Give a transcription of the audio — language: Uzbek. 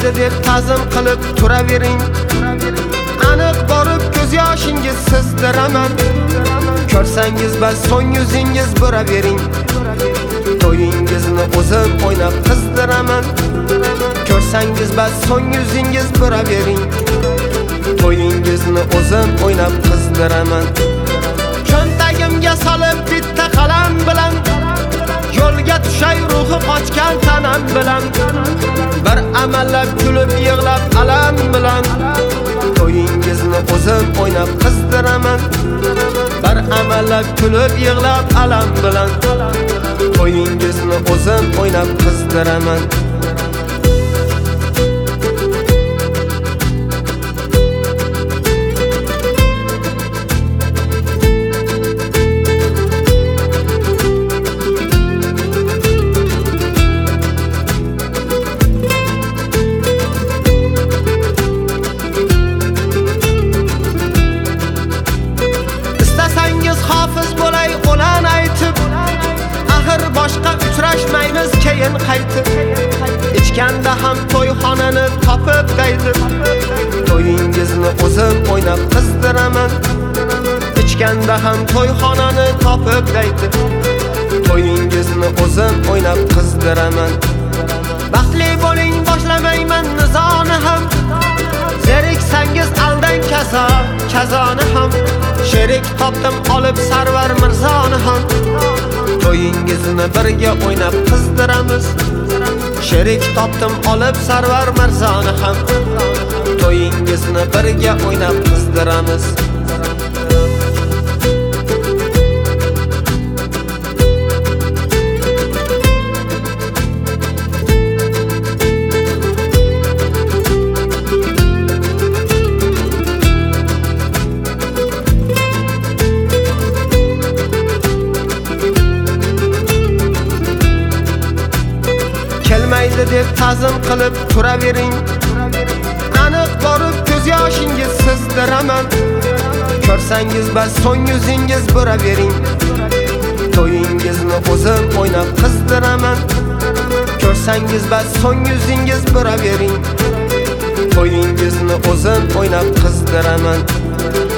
kelmaydi deb ta'zim qilib turavering. Aniq borib ko'z yoshingiz sizdiraman. Ko'rsangiz bas so'ng yuzingiz bo'ravering. To'yingizni o'zim o'ynab qizdiraman. Ko'rsangiz bas so'ng yuzingiz bo'ravering. To'yingizni o'zim o'ynab qizdiraman. Cho'ntagimga solib bitta qalam bilan yo'lga tushay ruhi qochgan tanam bilan. Bir amallab kulib yig'lab alam bilan. To'yingizni o'zim o'ynab qizdiraman. Bir amallab kulib yig'lab alam bilan. To'yingizni o'zim o'ynab qizdiraman. Hofiz bo'lay qo'lan aytib, axir boshqa uchrashmaymiz keyin qaytib. Ichganda ham to'yxonani topib daydi. To'yingizni o'zim o'ynab qizdiraman. Ichganda ham to'yxonani topib daydi. To'yingizni o'zim o'ynab qizdiraman. Baxtli bo'ling, boshlamayman nizoni ham. Zeriksangiz aldan kazoni ham. Sherik topdim olib Sarvar Mirzoni ham. To'yingizni birga o'ynab qizdiramiz. Sherik topdim olib Sarvar Mirzoni ham. To'yingizni birga o'ynab qizdiramiz. Kelmaydi deb ta'zim qilib turavering. Aniq borib ko'z yoshingiz sizdiraman. Ko'rsangiz bas so'ng yuzingiz bo'ravering. To'yingizni o'zim o'ynab qizdiraman. Ko'rsangiz bas so'ng yuzingiz bo'ravering. To'yingizni o'zim o'ynab qizdiraman.